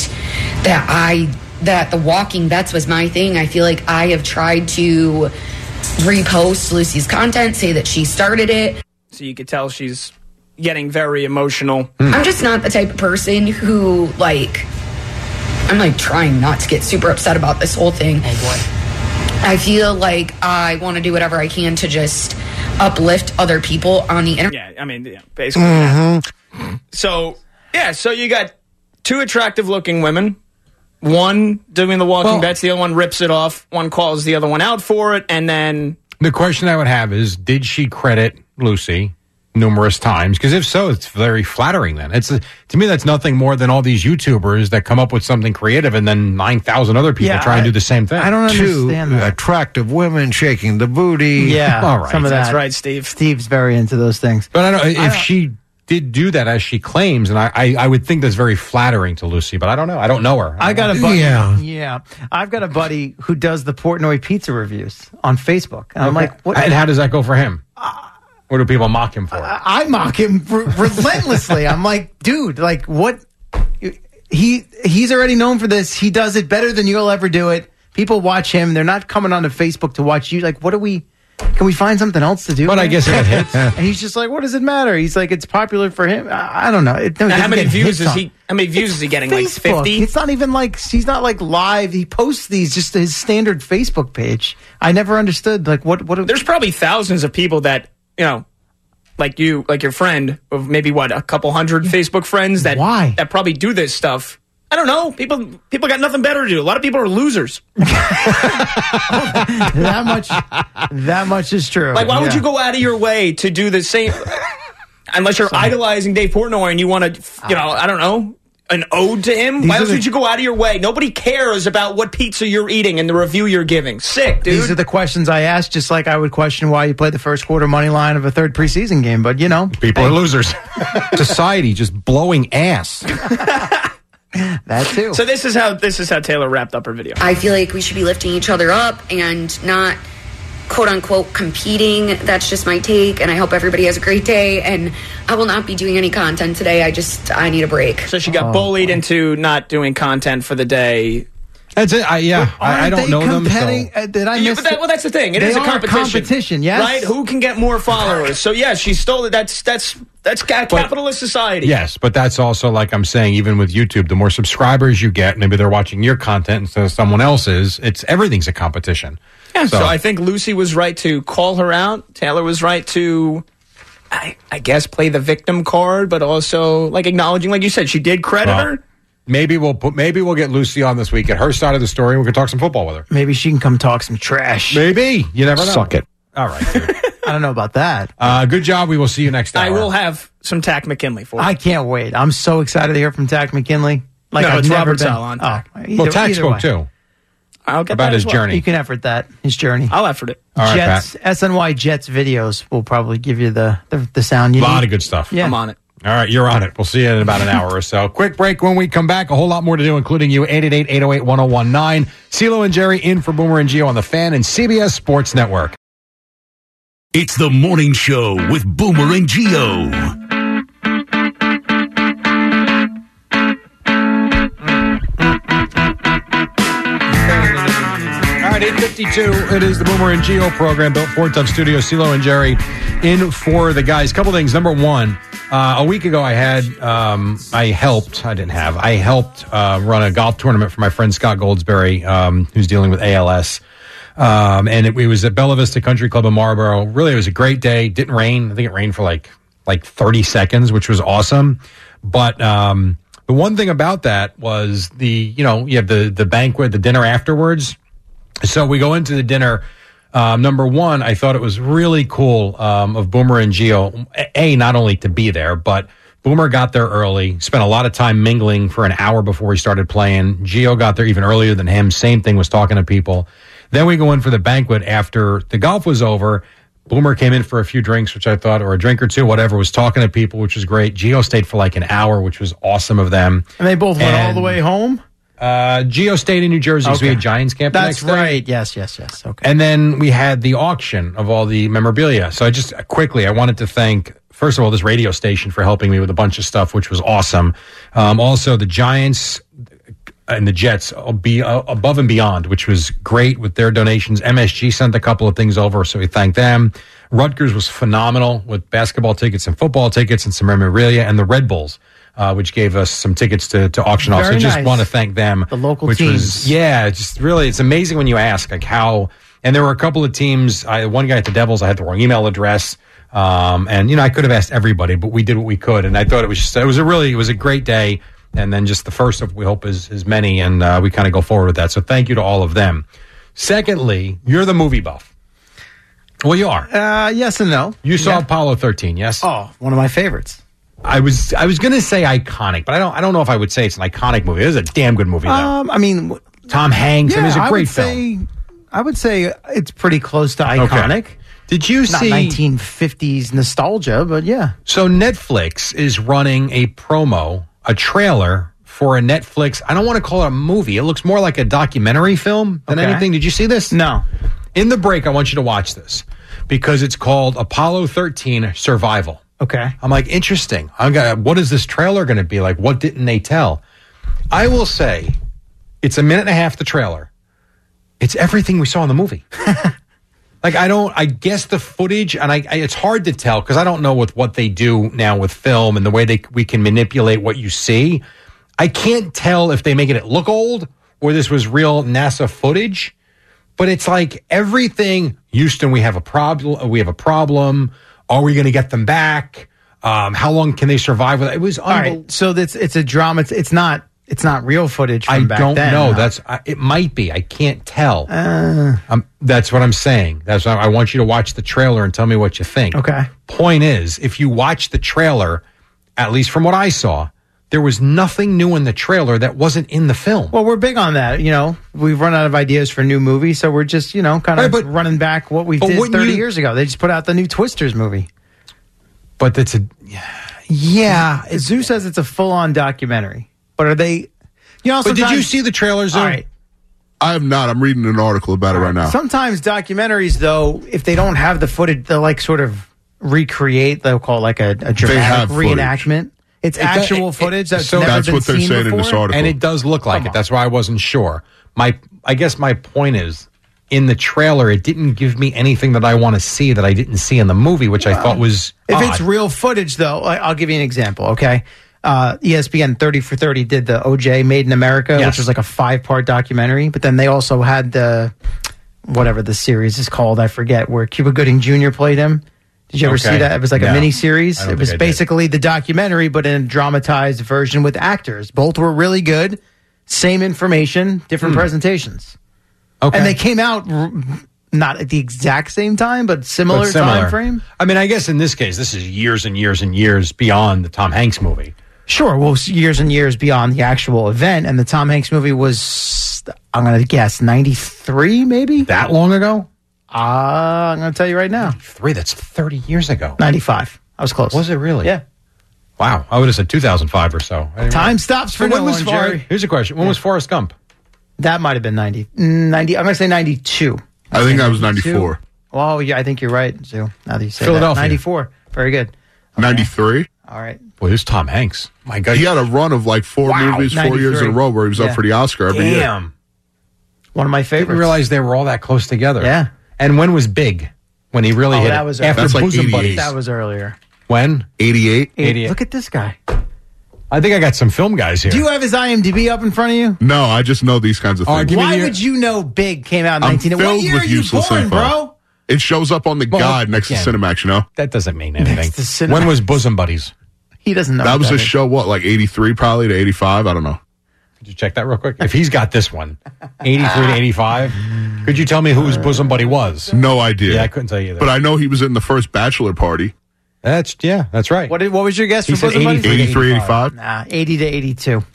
that the walking bets was my thing. I feel like I have tried to repost Lucy's content, say that she started it. So you could tell she's getting very emotional. I'm just not the type of person who, I'm trying not to get super upset about this whole thing. Oh, boy. I feel like I want to do whatever I can to just uplift other people on the internet. Yeah, basically. Mm-hmm. So you got two attractive-looking women. One doing the walking bets, the other one rips it off. One calls the other one out for it, and then... The question I would have is, did she credit Lucy numerous times? Because if so, it's very flattering then. To me, that's nothing more than all these YouTubers that come up with something creative and then 9,000 other people try and do the same thing. I don't understand that. Attractive women shaking the booty. Yeah, all right. Some of that. That's right, Steve. Steve's very into those things. But I don't know if she did do that as she claims, and I would think that's very flattering to Lucy, but I don't know. I don't know her. I got a buddy. Yeah. I've got a buddy who does the Portnoy pizza reviews on Facebook. And I'm like, what? And how does that go for him? What do people mock him for? I mock him relentlessly. I'm like, dude, what? He's already known for this. He does it better than you'll ever do it. People watch him. They're not coming onto Facebook to watch you. What do we... Can we find something else to do? But I guess it hits. And he's just like, what does it matter? He's like, it's popular for him. I don't know. How many views is he getting? Facebook. 50? It's not even he's not live. He posts these just to his standard Facebook page. I never understood what. There's probably thousands of people that like your friend, of maybe a couple hundred Facebook friends that probably do this stuff. I don't know. People got nothing better to do. A lot of people are losers. That much is true. Why would you go out of your way to do the same? Unless you're idolizing Dave Portnoy and you want to, I don't know, an ode to him. Why else would you go out of your way? Nobody cares about what pizza you're eating and the review you're giving. Sick, dude. These are the questions I ask, just like I would question why you played the first quarter money line of a third preseason game. But, people are losers. Society just blowing ass. That too. So this is how Taylor wrapped up her video. I feel like we should be lifting each other up and not quote unquote competing. That's just my take, and I hope everybody has a great day, and I will not be doing any content today. I need a break. So she got bullied into not doing content for the day. That's it. I don't know them. So. Did I miss well, that's the thing. It is a competition, yes. Right? Who can get more followers? So yeah, she stole it. That's capitalist society. Yes, but that's also, like I'm saying, even with YouTube, the more subscribers you get, maybe they're watching your content instead of someone else's. Everything's a competition. Yeah. So I think Lucy was right to call her out. Taylor was right to, I guess, play the victim card, but also acknowledging, like you said, she did credit her. Maybe we'll get Lucy on this week at her side of the story, and we can talk some football with her. Maybe she can come talk some trash. Maybe. You never know. Suck it. All right, dude. I don't know about that. Good job. We will see you next hour. I will have some Tack McKinley for you. I can't wait. I'm so excited to hear from Tack McKinley. It's Robert Sala on Tack. Tack spoke too. I'll get about his journey. You can effort that. His journey. I'll effort it. All right, Jets, Pat. SNY Jets videos will probably give you the sound you need. A lot of good stuff. Yeah. I'm on it. All right, you're on it. We'll see you in about an hour or so. Quick break. When we come back, a whole lot more to do, including you, 888-808-1019. CeeLo and Jerry in for Boomer and Gio on the Fan and CBS Sports Network. It's the morning show with Boomer and Gio. All right, 8:52. It is the Boomer and Gio program, built for Tough Studio. CeeLo and Jerry in for the guys. Couple things. Number one, a week ago I helped run a golf tournament for my friend Scott Goldsberry, who's dealing with ALS. And it was at Bella Vista Country Club in Marlboro. Really, it was a great day. Didn't rain. I think it rained for like 30 seconds, which was awesome. But the one thing about that was you have the banquet, the dinner afterwards. So we go into the dinner. Number one, I thought it was really cool of Boomer and Gio, not only to be there, but Boomer got there early, spent a lot of time mingling for an hour before he started playing. Gio got there even earlier than him. Same thing, was talking to people. Then we go in for the banquet after the golf was over. Boomer came in for a few drinks, which I thought, or a drink or two, whatever, was talking to people, which was great. Gio stayed for like an hour, which was awesome of them. And they both went all the way home? Gio stayed in New Jersey because we had Giants camp the next day. That's right. Yes. Okay. And then we had the auction of all the memorabilia. So I wanted to thank, first of all, this radio station for helping me with a bunch of stuff, which was awesome. Also, the Giants and the Jets above and beyond, which was great with their donations. MSG sent a couple of things over, so we thank them. Rutgers was phenomenal with basketball tickets and football tickets and some memorabilia, and the Red Bulls, which gave us some tickets to auction off. So I just want to thank them. The local teams. It's amazing when you ask like how. And there were a couple of teams. One guy at the Devils, I had the wrong email address, and I could have asked everybody, but we did what we could. And I thought it was a great day. And then just the first of we hope is many, and we kind of go forward with that. So thank you to all of them. Secondly, you're the movie buff. Well, you are. Yes and no. You saw Apollo 13, yes? Oh, one of my favorites. I was going to say iconic, but I don't know if I would say it's an iconic movie. It is a damn good movie, though. Tom Hanks. It was a great film. I would say it's pretty close to iconic. Okay. Did you see... Not 1950s nostalgia, but yeah. So Netflix is running a trailer for a Netflix, I don't want to call it a movie. It looks more like a documentary film than anything. Did you see this? No. In the break, I want you to watch this because it's called Apollo 13 Survival. Okay. I'm like, interesting. What is this trailer going to be like? What didn't they tell? I will say it's a minute and a half, the trailer. It's everything we saw in the movie. I guess the footage, and it's hard to tell because I don't know with what they do now with film and the way we can manipulate what you see. I can't tell if they make it look old or this was real NASA footage, but it's like everything. Houston, we have a problem. Are we going to get them back? How long can they survive with it? It was unbelievable. All right, so it's a drama. It's not real footage from back then. I don't know. It might be. I can't tell. That's what I'm saying. That's why I want you to watch the trailer and tell me what you think. Okay. Point is, if you watch the trailer, at least from what I saw, there was nothing new in the trailer that wasn't in the film. Well, we're big on that. We've run out of ideas for new movies, so we're just, running back what we did 30 years ago. They just put out the new Twisters movie. But it's Zoo says it's a full-on documentary. But are they... But did you see the trailers? All right. I have not. I'm reading an article about it right now. Sometimes documentaries, though, if they don't have the footage, they'll sort of recreate. They'll call it a dramatic reenactment. It's actual footage that's never that's been what they're seen saying before. in this article. And it does look like it. That's why I wasn't sure. I guess my point is, in the trailer, it didn't give me anything that I want to see that I didn't see in the movie, which I thought was odd. If it's real footage, though, I'll give you an example, okay? ESPN 30 for 30 did the OJ Made in America, which was like a 5-part documentary. But then they also had whatever the series is called, I forget, where Cuba Gooding Jr. played him. Did you ever see that? It was like a mini-series. It was basically the documentary, but in a dramatized version with actors. Both were really good. Same information, different presentations. Okay. And they came out not at the exact same time, but similar time frame. I mean, I guess in this case, this is years and years and years beyond the Tom Hanks movie. Sure. Well, years and years beyond the actual event. And the Tom Hanks movie was, I'm going to guess, 93 maybe? That long ago? I'm going to tell you right now. 93, that's 30 years ago. 95. I was close. Was it really? Yeah. Wow. I would have said 2005 or so. Time stops for no one, Jerry. Here's a question. When was Forrest Gump? That might have been 90. I'm going to say 92. I think that was 94. Well, yeah, I think you're right, Zoo. Now that you say Philadelphia. that. 94. Very good. Okay. 93? All right. Boy, there's Tom Hanks. My God. He had a run of like 4 movies, 4 years in a row where he was up for the Oscar every year. Damn. One of my favorites. I didn't realize they were all that close together. Yeah. And when was Big? When he really hit that it? was After That's like Bosom 88. Buddies. That was earlier. When? 88? 88. Look at this guy. I think I got some film guys here. Do you have his IMDb up in front of you? No, I just know these kinds of things. Why would you know Big came out in I'm 19... filled What year with are you useless born, info. bro? It shows up on the guide next to Cinemax, you know? That doesn't mean anything. Next to Cinemax. When was Bosom Buddies? He doesn't know. That was a is. show, like 83 probably to 85? I don't know. Could you check that real quick? If he's got this one, 83 to 85, could you tell me who his bosom buddy was? No idea. Yeah, I couldn't tell you that. But I know he was in the first bachelor party. That's right. What was your guess He for said Bosom Buddy? 83, 85? Nah, 80 to 82. Okay.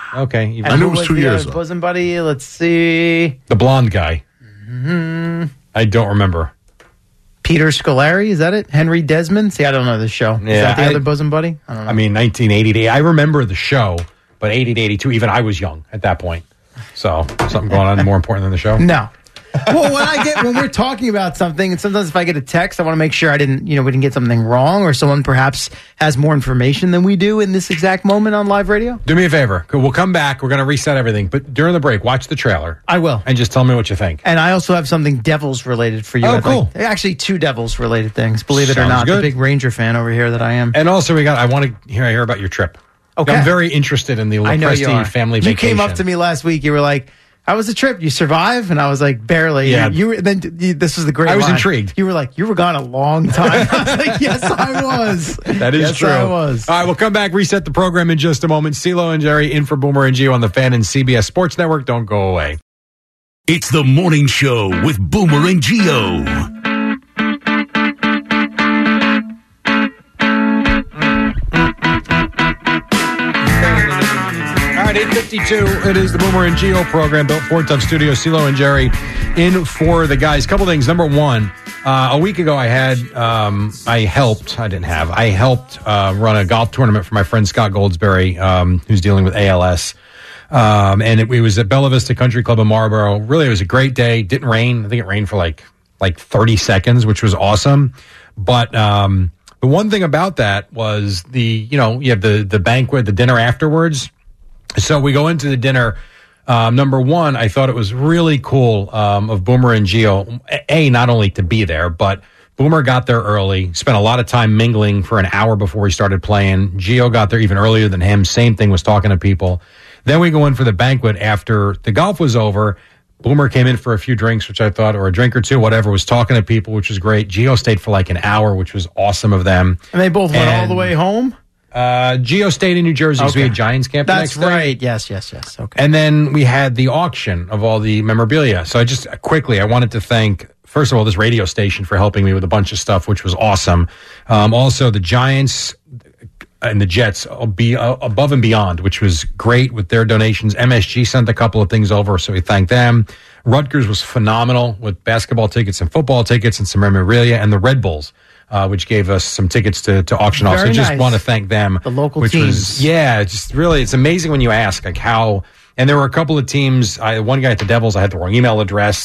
I knew it was 2 years, though. Bosom Buddy, let's see. The blonde guy. I don't remember. Peter Scolari, is that it? Henry Desmond? See, I don't know this show. Is that the other bosom buddy? I don't know. I mean, 1980 I remember the show, but 80 to 82, even I was young at that point. So something going on more important than the show? No. Well, when we're talking about something, and sometimes if I get a text, I want to make sure we didn't get something wrong, or someone perhaps has more information than we do in this exact moment on live radio. Do me a favor. We'll come back. We're going to reset everything. But during the break, watch the trailer. I will. And just tell me what you think. And I also have something Devils related for you. Oh, cool. Actually, 2 Devils related things, believe it or Sounds not. good. The big Ranger fan over here that I am. And also, I want to hear about your trip. Okay. I'm very interested in the Lopresti family vacation. You came up to me last week. You were like, how was the trip? You survive? And I was like, barely. Yeah. This was the great I was line. intrigued. You were like, you were gone a long time. I was like, yes, I was. That is true. I was. All right, we'll come back, reset the program in just a moment. CeeLo and Jerry in for Boomer and Gio on the Fan and CBS Sports Network. Don't go away. It's the morning show with Boomer and Gio. All right, 8:52. It is the Boomer and Gio program, built for Tough Studio. CeeLo and Jerry in for the guys. Couple things. Number one, a week ago I helped run a golf tournament for my friend Scott Goldsberry, who's dealing with ALS. And it was at Bella Vista Country Club in Marlboro. Really, it was a great day. Didn't rain. I think it rained for like 30 seconds, which was awesome. But the one thing about that was you have the banquet, the dinner afterwards. So we go into the dinner. Number one, I thought it was really cool of Boomer and Gio, not only to be there, but Boomer got there early, spent a lot of time mingling for an hour before he started playing. Gio got there even earlier than him. Same thing, was talking to people. Then we go in for the banquet after the golf was over. Boomer came in for a few drinks, which I thought, or a drink or two, whatever, was talking to people, which was great. Gio stayed for like an hour, which was awesome of them. And they both went all the way home? Gio stayed in New Jersey because we had Giants camp the next day. That's right. Yes. Okay. And then we had the auction of all the memorabilia. So I wanted to thank, first of all, this radio station for helping me with a bunch of stuff, which was awesome. Also, the Giants and the Jets be above and beyond, which was great with their donations. MSG sent a couple of things over, so we thank them. Rutgers was phenomenal with basketball tickets and football tickets and some memorabilia, and the Red Bulls, which gave us some tickets to auction off. So I just want to thank them. The local teams. Just really, it's amazing when you ask like how, and there were a couple of teams. One guy at the Devils, I had the wrong email address.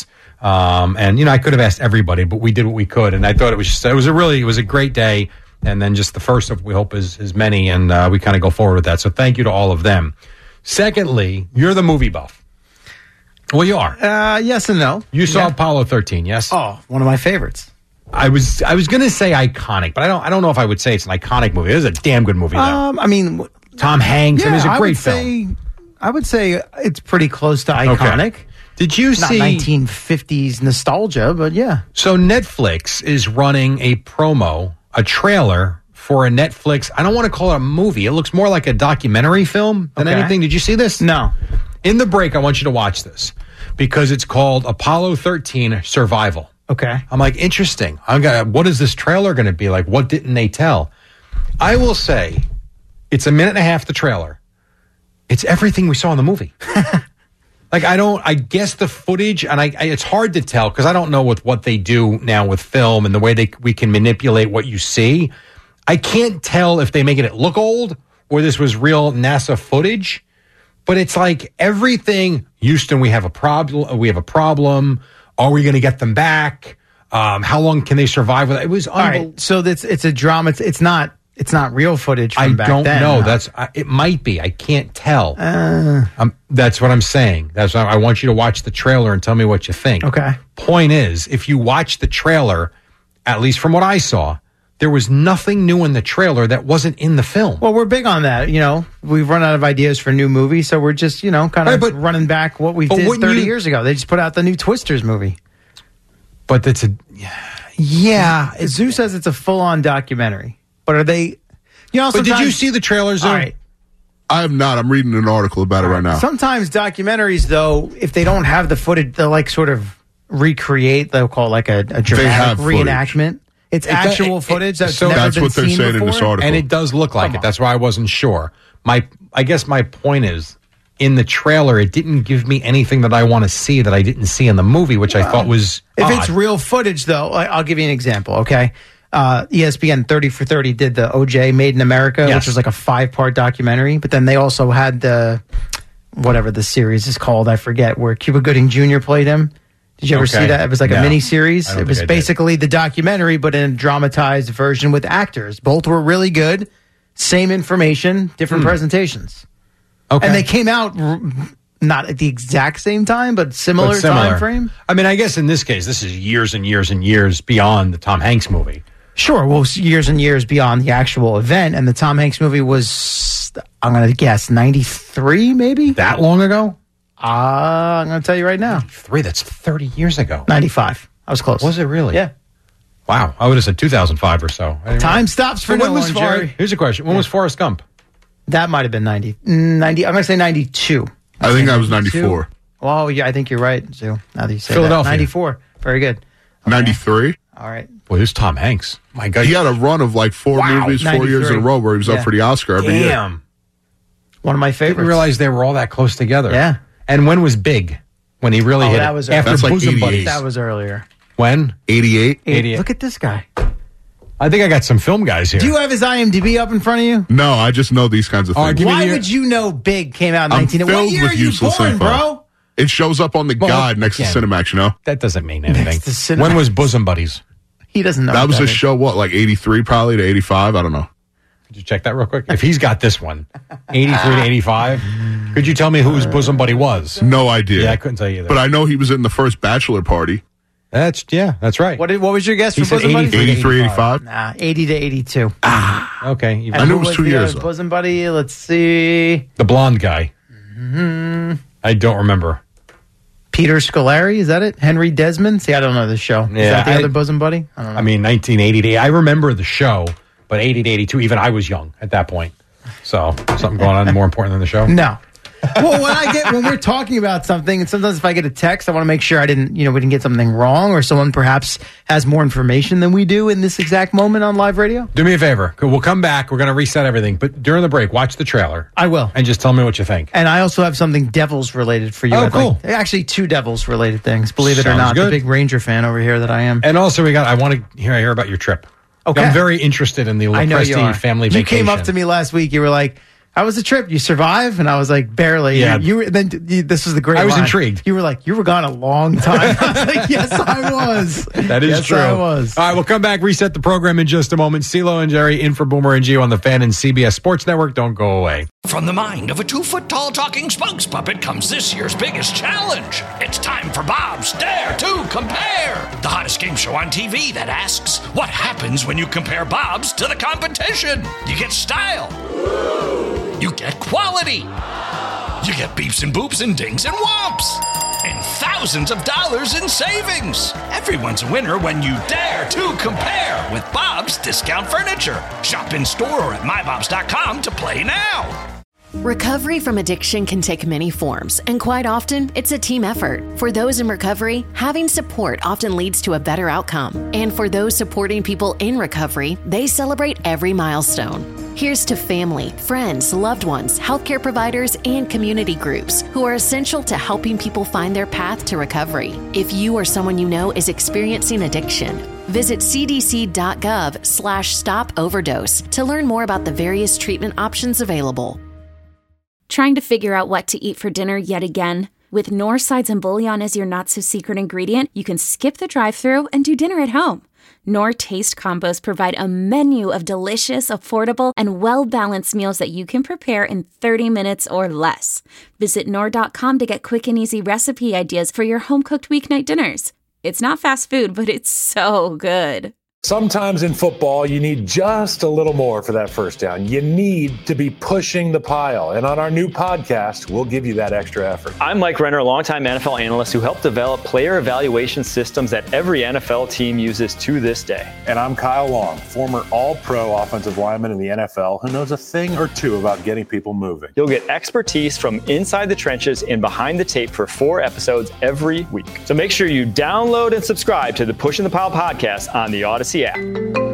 And I could have asked everybody, but we did what we could. And I thought it was a great day. And then just the first of, we hope, is many. And we kind of go forward with that. So thank you to all of them. Secondly, you're the movie buff. Well, you are. Yes and no. You saw Apollo 13, yes? Oh, one of my favorites. I was going to say iconic, but I don't know if I would say it's an iconic movie. It is a damn good movie, though. I mean, Tom Hanks. Yeah, it was a great film. I would say it's pretty close to iconic. Okay. Did you see 1950s nostalgia? But yeah. So Netflix is running a trailer for a Netflix. I don't want to call it a movie. It looks more like a documentary film than anything. Did you see this? No. In the break, I want you to watch this because it's called Apollo 13 Survival. Okay. I'm like, interesting. What is this trailer going to be like? What didn't they tell? I will say it's a minute and a half, the trailer. It's everything we saw in the movie. I guess the footage, and it's hard to tell because I don't know with what they do now with film and the way we can manipulate what you see. I can't tell if they're making it look old or this was real NASA footage, but it's like everything. Houston, we have a problem. Are we going to get them back? How long can they survive with it? It was unbelievable. Right, so it's a drama. It's not real footage from back then. I don't know. It might be. I can't tell. That's what I'm saying. That's why I want you to watch the trailer and tell me what you think. Okay. Point is, if you watch the trailer, at least from what I saw, there was nothing new in the trailer that wasn't in the film. Well, we're big on that. We've run out of ideas for new movies, so we're just, kind of running back what we did 30 years ago. They just put out the new Twisters movie. But that's Zeus says it's a full-on documentary. But are they, But did you see the trailers? All right. I have not. I'm reading an article about it right now. Sometimes documentaries, though, if they don't have the footage, they'll sort of recreate. They'll call it a dramatic reenactment. It's actual footage that's never that's been what they're seen saying before. in this article. And it does look like it. That's why I wasn't sure. I guess my point is, in the trailer, it didn't give me anything that I want to see that I didn't see in the movie, which I thought was If odd. it's real footage, though, I'll give you an example, okay? ESPN 30 for 30 did the OJ Made in America, which was like a 5-part documentary, but then they also had the, whatever the series is called, I forget, where Cuba Gooding Jr. played him. Did you ever see that? It was like a mini series. It was basically the documentary, but in a dramatized version with actors. Both were really good. Same information, different presentations. Okay. And they came out not at the exact same time, but similar time frame. I mean, I guess in this case, this is years and years and years beyond the Tom Hanks movie. Sure. Well, years and years beyond the actual event. And the Tom Hanks movie was, I'm going to guess, 93 maybe? That long ago? I'm going to tell you right now. 93, that's 30 years ago. 95. I was close. Was it really? Yeah. Wow. I would have said 2005 or so. Time stops for no one, Jerry. Here's a question. When was Forrest Gump? That might have been 90. I'm going to say 92. I think that was 94. Oh, yeah, I think you're right, Zoo. Now that you say Philadelphia. that. 94. Very good. Okay. 93? All right. Boy, this is Tom Hanks. My God. He had a run of like 4 movies, 4 years in a row where he was up for the Oscar every year. Damn. One of my I favorites. didn't realize they were all that close together. Yeah. And when was Big? When he really hit that it? was After That's like Bosom 88. Buddies. That was earlier. When? 88? 88. Look at this guy. I think I got some film guys here. Do you have his IMDb up in front of you? No, I just know these kinds of things. Why would you know Big came out in I'm 19... What filled year with are you useless born, info. bro? It shows up on the guide next to Cinemax, you know? That doesn't mean anything. Next to Cinemax. When was Bosom Buddies? He doesn't know. That what was a is. show, what, like 83 probably to 85? I don't know. Could you check that real quick? If he's got this one, 83 to 85, could you tell me who his bosom buddy was? No idea. Yeah, I couldn't tell you that. But I know he was in the first bachelor party. That's right. What was your guess He for said Bosom Buddy? 83, 85? Nah, 80 to 82. Okay. And I knew who it was 2 the years, other though. Bosom Buddy, let's see. The blonde guy. Mm-hmm. I don't remember. Peter Scolari, is that it? Henry Desmond? See, I don't know this show. Is that the other Bosom Buddy? I don't know. I mean, 1980 to... I remember the show, but 80 to 82, even I was young at that point. So, something going on more important than the show? No. Well, when we're talking about something, and sometimes if I get a text, I want to make sure we didn't get something wrong, or someone perhaps has more information than we do in this exact moment on live radio. Do me a favor. We'll come back. We're going to reset everything. But during the break, watch the trailer. I will. And just tell me what you think. And I also have something Devils related for you. Oh, cool. Actually, 2 Devils related things, believe it or Sounds not. good. The big Ranger fan over here that I am. And also, I want to hear about your trip. Okay. I'm very interested in the I know you Lopresti are. family You vacation. came up to me last week. You were like, "How was the trip? You survive?" And I was like, "Barely." Yeah. This was the great. I was line. intrigued. You were like, "You were gone a long time." I was like, "Yes, I was." That is yes, true. I was. All right, we'll come back, reset the program in just a moment. CeeLo and Jerry in for Boomer and Gio on the Fan and CBS Sports Network. Don't go away. From the mind of a 2-foot-tall talking spokes puppet comes this year's biggest challenge. It's time for Bob's Dare to Compare, the hottest game show on TV that asks, what happens when you compare Bob's to the competition? You get style. You get quality. You get beeps and boops and dings and whomps. And thousands of dollars in savings. Everyone's a winner when you dare to compare with Bob's Discount Furniture. Shop in store or at mybobs.com to play now. Recovery from addiction can take many forms, and quite often, it's a team effort. For those in recovery, having support often leads to a better outcome. And for those supporting people in recovery, they celebrate every milestone. Here's to family, friends, loved ones, healthcare providers, and community groups who are essential to helping people find their path to recovery. If you or someone you know is experiencing addiction, visit cdc.gov/stop-overdose to learn more about the various treatment options available. Trying to figure out what to eat for dinner yet again? With Knorr Sides and Bouillon as your not-so-secret ingredient, you can skip the drive-thru and do dinner at home. Knorr Taste Combos provide a menu of delicious, affordable, and well-balanced meals that you can prepare in 30 minutes or less. Visit Knorr.com to get quick and easy recipe ideas for your home-cooked weeknight dinners. It's not fast food, but it's so good. Sometimes in football, you need just a little more for that first down. You need to be pushing the pile. And on our new podcast, we'll give you that extra effort. I'm Mike Renner, a longtime NFL analyst who helped develop player evaluation systems that every NFL team uses to this day. And I'm Kyle Long, former all-pro offensive lineman in the NFL who knows a thing or two about getting people moving. You'll get expertise from inside the trenches and behind the tape for 4 episodes every week. So make sure you download and subscribe to the Pushing the Pile podcast on the Odyssey app.